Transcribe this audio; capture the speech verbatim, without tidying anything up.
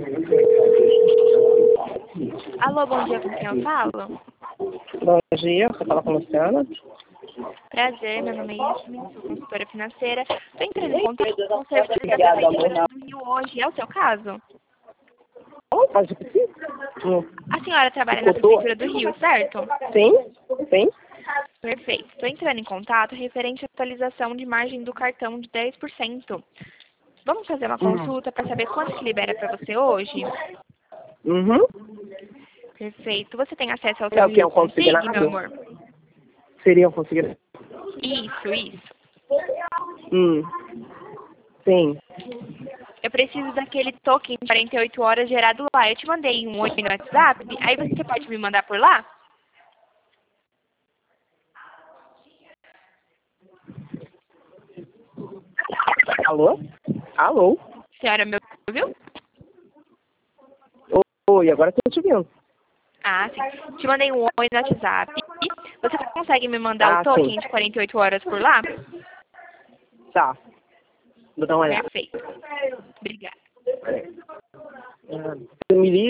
Alô, bom dia, com quem eu falo? Bom dia, você fala com a Luciana? Prazer, meu nome é Yasmin, sou consultora financeira. Estou entrando em contato com o serviço da Prefeitura do Rio hoje. É o seu caso? Oh, pode repetir? Hum. A senhora trabalha na Prefeitura do Rio, certo? Sim, sim. Perfeito. Estou entrando em contato referente à atualização de margem do cartão de dez por cento. Vamos fazer uma consulta para saber quanto que libera para você hoje? Uhum. Perfeito. Você tem acesso ao É seu o que? É Rio um Consigne, consignado? meu amor? Seria um consignado? Isso, isso. Hum. Sim. Eu preciso daquele token de quarenta e oito horas gerado lá. Eu te mandei um oi no WhatsApp, aí você pode me mandar por lá? Alô? Alô? Senhora me ouviu? Oi, agora eu tô te ouvindo. Ah, sim. Te mandei um oi no WhatsApp. Você consegue me mandar Ah, o token sim. de quarenta e oito horas por lá? Tá. Vou dar uma olhada. Perfeito. Obrigada. Ah, Você me liga.